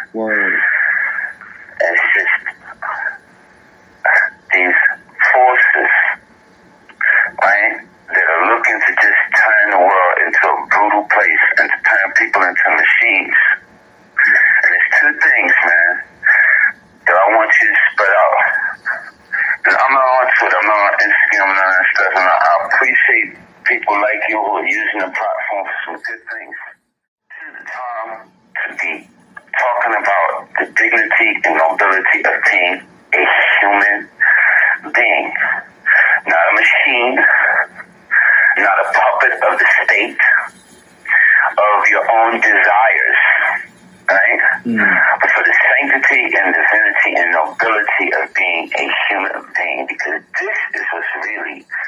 Word. It's just these forces, right, that are looking to just turn the world into a brutal place and to turn people into machines. And there's two things, man, that I want you to spread out. Because I'm not on Twitter, I'm not on Instagram, I'm not on stuff, and I appreciate people like you who are using the platform for some good things. This is the time to be talking about the dignity and nobility of being a human being. Not a machine, not a puppet of the state, of your own desires, right? But for the sanctity and divinity and nobility of being a human being, because this is what's really